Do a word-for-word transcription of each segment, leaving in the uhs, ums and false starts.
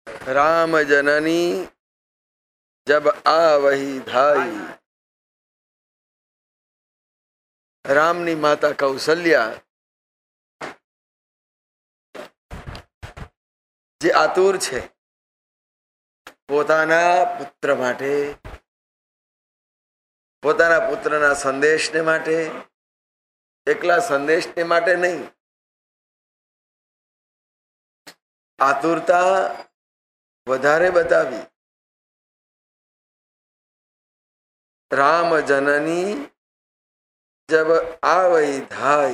राम जननी जब आवही धाई। रामनी माता कौशल्या जे आतुर छे પોતાના પુત્ર માટે, પોતાના પુત્રના સંદેશને માટે, એકલા સંદેશને માટે નહીં, આતુરતા વધારે બતાવી. રામ જનની જબ આવઈ धाई,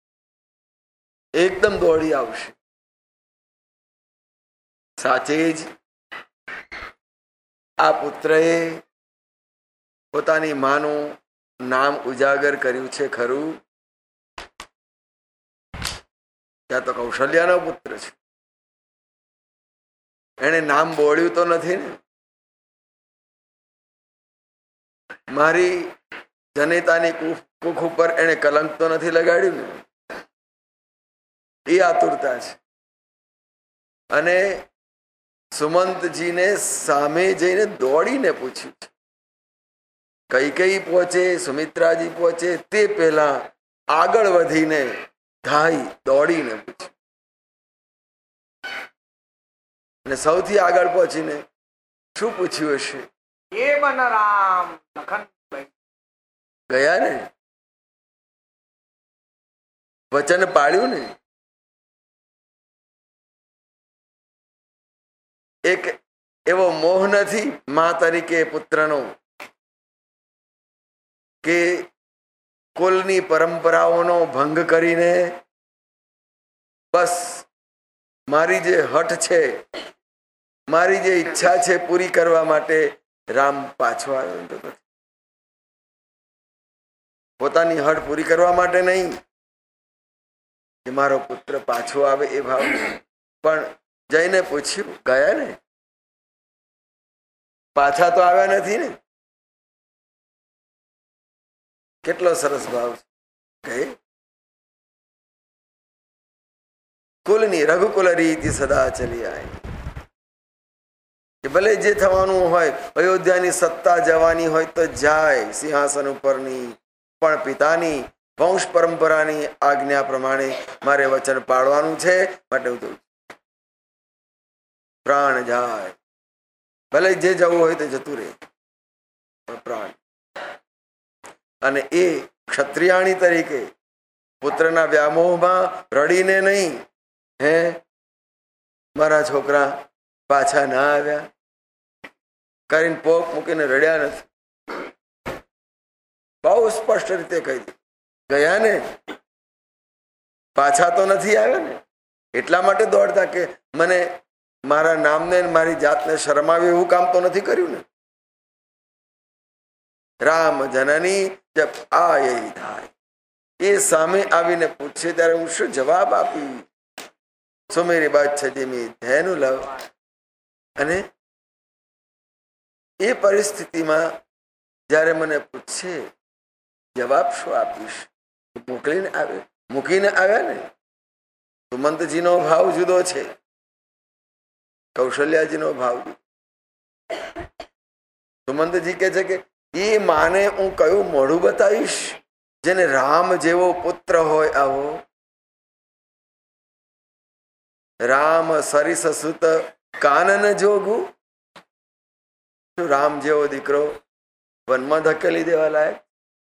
એકદમ દોડી આવશે. સાચે જ આ પુત્રએ પોતાની માનું નામ ઉજાગર કર્યું છે ખરું? ત્યાં તો કૌશલ્યાનો પુત્ર છે, એને નામ બોલ્યું તો નથી ને. મારી જનેતાની કુખ ઉપર એને કલંક તો નથી લગાડ્યું ને. એ આતુરતા છે. અને સુમંતજીને સામે જઈને દોડીને પૂછ્યું છે. કઈ કઈ પહોંચે, સુમિત્રાજી પહોંચે તે પહેલા આગળ વધીને ધાઈ દોડીને પૂછ્યું. અને સૌથી આગળ પહોંચીને શું પૂછ્યું હશે? એ મન રામ લખન ગયા ને, વચન પાળ્યું ને. એક એવો મોહ નથી મા તરીકે પુત્રનો કે કુલની પરંપરાઓનો ભંગ કરીને બસ મારી જે હઠ છે, મારી જે ઈચ્છા છે પૂરી કરવા માટે રામ પાછો આવ્યો નથી. પોતાની હઠ પૂરી કરવા માટે નહીં કે મારો પુત્ર પાછો આવે એ ભાવ, પણ જઈને પૂછ્યું. ગયા ને, પાછા તો આવ્યા નથી ને. કેટલો સરસ ભાવ છે. ગયે કુલની રઘુકુલ રીતિ સદા ચલી આવી. કે ભલે જે થવાનું હોય, અયોધ્યાની સત્તા જવાની હોય તો જાય સિંહાસન ઉપરની, પણ પિતાની વંશ પરંપરાની આજ્ઞા પ્રમાણે મારે વચન પાળવાનું છે. માટે હું પ્રાણ જાય, ભલે જે જવું હોય તે જતું રહે, પ્રાણ. અને એ ક્ષત્રિયાણી તરીકે પુત્રના વ્યામોહમાં રડીને નહીં, હે મારા છોકરા પાછા ના આવ્યા કરીને પોક મૂકીને રડ્યા નથી. બહુ સ્પષ્ટ રીતે કહી દીધું. ગયા ને, પાછા તો નથી આવ્યા ને. એટલા માટે દોડતા કે મને મારા નામને મારી જાતને શરમાવે એવું કામ તો નથી કર્યું ને. રામ જનની જબ આયઈ ધાઈ, એ સામે આવીને પૂછે ત્યારે હું શું જવાબ આપી? સો મેરી બાત છે જે મેં ધ્યાન લવ. અને એ પરિસ્થિતિમાં જ્યારે મને પૂછે જવાબ શું આપીશ? મોકલીને આવે, મૂકીને આવ્યા ને. સુમંતજીનો ભાવ જુદો છે, કૌશલ્યાજીનો ભાવ. સુમંતજી કહે છે કે એ માને હું કયું મોઢું બતાવીશ જેને રામ જેવો પુત્ર હોય આવો? રામ સરિસ સુત કાનન જોગું. રામ જેવો દીકરો વનમાં ધકેલી દેવા લાયક?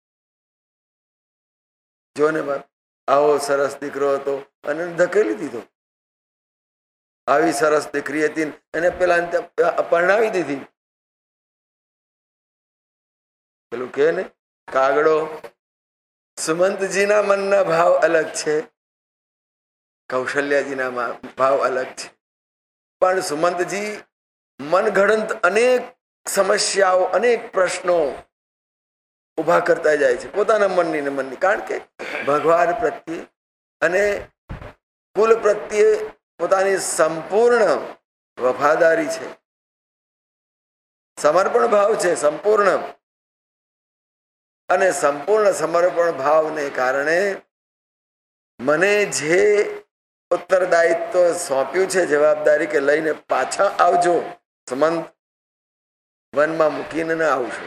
જો ને બાપ, આવો સરસ દીકરો હતો અને ધકેલી દીધો. આવી સરસ દીકરી હતી એને પેલા પરણાવી દીધી. પેલું કે ને કાગડો. સુમંતજીના મનના ભાવ અલગ છે, કૌશલ્યાજીના ભાવ અલગ છે. પણ સુમંતજી મનગઢંત અનેક સમસ્યાઓ, અનેક પ્રશ્નો ઉભા કરતા જાય છે પોતાના મનની ને મનની. કારણ કે ભગવાન પ્રત્યે અને કુલ પ્રત્યે પોતાની સંપૂર્ણ વફાદારી છે, સમર્પણ ભાવ છે સંપૂર્ણ. અને સંપૂર્ણ સમર્પણ ભાવને કારણે મને જે ઉત્તરદાયિત્વ સોંપ્યું છે, જવાબદારી કે લઈને પાછા આવજો, સમંત વનમાં મૂકીને ના આવશો.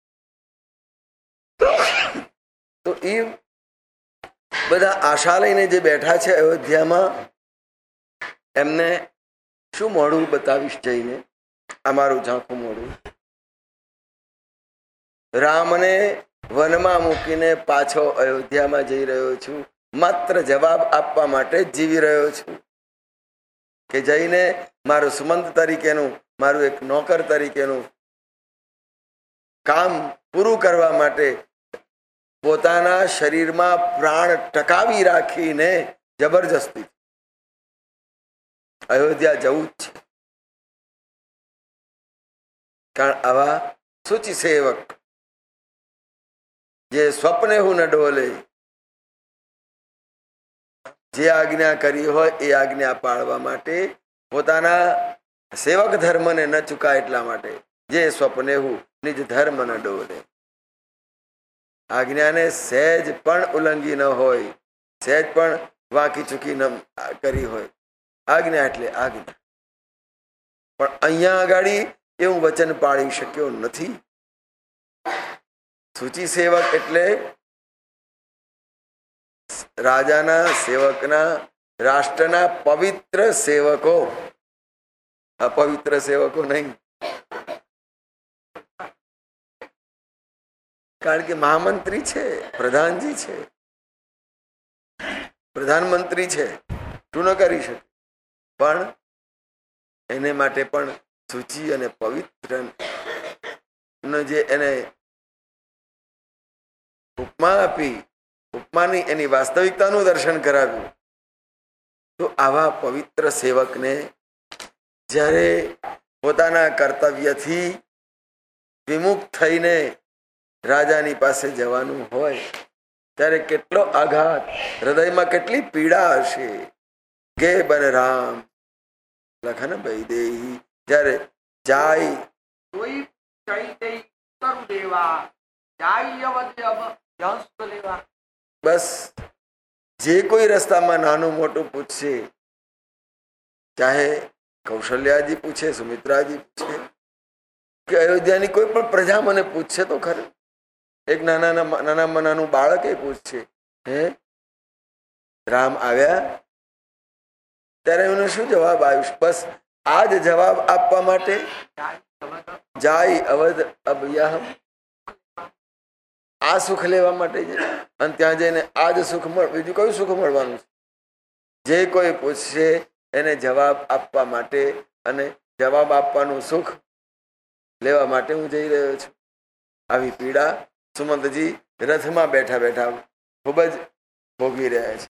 તો એ બધા આશા લઈને જે બેઠા છે અયોધ્યામાં, એમને શું મોઢું બતાવીશ જઈને? અમારું ઝાંખું મોઢું. રામને વનમાં મૂકીને પાછો અયોધ્યામાં જઈ રહ્યો છું, માત્ર જવાબ આપવા માટે જ જીવી રહ્યો છું, કે જઈને મારું સુમંત તરીકેનું, મારું એક નોકર તરીકેનું કામ પૂરું કરવા માટે પોતાના શરીરમાં પ્રાણ ટકાવી રાખીને જબરજસ્તી અયોધ્યા જવું જ છે. કારણ આવા સૂચિ સેવક જે સ્વપ્ને હું ન ડોલે, જે આજ્ઞા કરી હોય એ આજ્ઞા પાળવા માટે, પોતાના સેવક ધર્મને ન ચૂકાય એટલા માટે, જે સ્વપ્ને હું નિજ ધર્મ ન ડોલે, આજ્ઞાને સહેજ પણ ઉલ્લંઘી ન હોય, સહેજ પણ વાંકી ચૂકી ન કરી હોય. આજ્ઞા એટલે આજ્ઞા. પણ અહીંયા આગળ એવું વચન પાળી શક્યો નથી. સૂચિ સેવક એટલે રાજાના સેવકના, રાષ્ટ્રના પવિત્ર સેવકો, અપવિત્ર સેવકો નહીં. કારણ કે મહામંત્રી છે, પ્રધાનજી છે, પ્રધાનમંત્રી છે, તું ન કરી શકે. પણ એને માટે પણ સૂચિ અને પવિત્ર જે એને ઉપમા આપી, ઉપમાની એની વાસ્તવિકતાનું દર્શન કરાવ્યું. તો આવા પવિત્ર સેવકને જ્યારે પોતાના કર્તવ્યથી વિમુખ થઈને રાજાની પાસે જવાનું હોય ત્યારે કેટલો આઘાત, હૃદયમાં કેટલી પીડા હશે. ગે બન રામ લખન વૈદેહી જ્યારે જાય કોઈ ચઈ દઈ કરું દેવા, જાય અવધ અબ જંસ્ત લેવા. બસ જે કોઈ રસ્તામાં નાનું મોટું પૂછશે, ચાહે કૌશલ્યાજી પૂછે, સુમિત્રાજી પૂછે, કે અયોધ્યાની કોઈ પણ પ્રજા મને પૂછશે તો ખરે, એક નાના નાનામાં નાનું બાળક એ પૂછશે, હે રામ આવ્યા? ત્યારે એનો શું જવાબ આવ્યું? બસ આ જ જવાબ આપવા માટે જાય અવધ અબ યહ, આ સુખ લેવા માટે છે. અને ત્યાં જઈને આ જ સુખ મળ, બીજું કયું સુખ મળવાનું છે? જે કોઈ પૂછશે એને જવાબ આપવા માટે અને જવાબ આપવાનું સુખ લેવા માટે હું જઈ રહ્યો છું. આવી પીડા સુમંતજી રથમાં બેઠા બેઠા ખૂબ જ ભોગવી રહ્યા છે.